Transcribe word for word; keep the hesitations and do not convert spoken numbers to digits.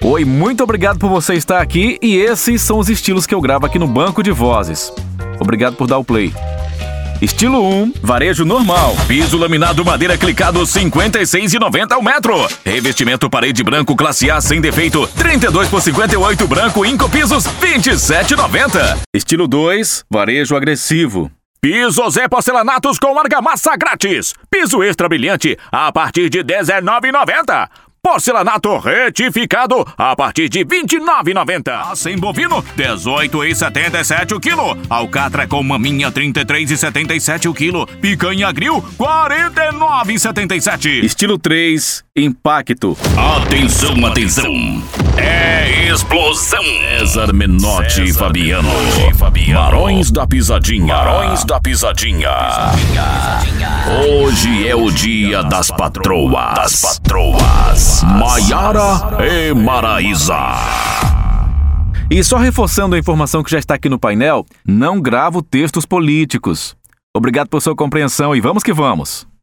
Oi, muito obrigado por você estar aqui e esses são os estilos que eu gravo aqui no banco de vozes. Obrigado por dar o play. Estilo um, varejo normal. Piso laminado madeira clicado cinquenta e seis reais e noventa centavos ao metro. Revestimento parede branco classe A sem defeito trinta e dois por cinquenta e oito branco Incopisos vinte e sete reais e noventa centavos. Estilo dois, varejo agressivo. Piso Zé Porcelanatos com argamassa grátis. Piso extra brilhante a partir de dezenove reais e noventa centavos. Porcelanato retificado a partir de vinte e nove reais e noventa centavos. Sem bovino, dezoito reais e setenta e sete centavos o quilo. Alcatra com maminha, trinta e três reais e setenta e sete centavos o quilo. Picanha grill, quarenta e nove reais e setenta e sete centavos. Estilo três, impacto. Atenção, atenção. É explosão. César Menotti e Fabiano. Barões da Pisadinha. Barões da Pisadinha. Hoje é o dia das patroas. Das patroas. Maiara e Maraísa. E só reforçando a informação que já está aqui no painel, não gravo textos políticos. Obrigado por sua compreensão e vamos que vamos.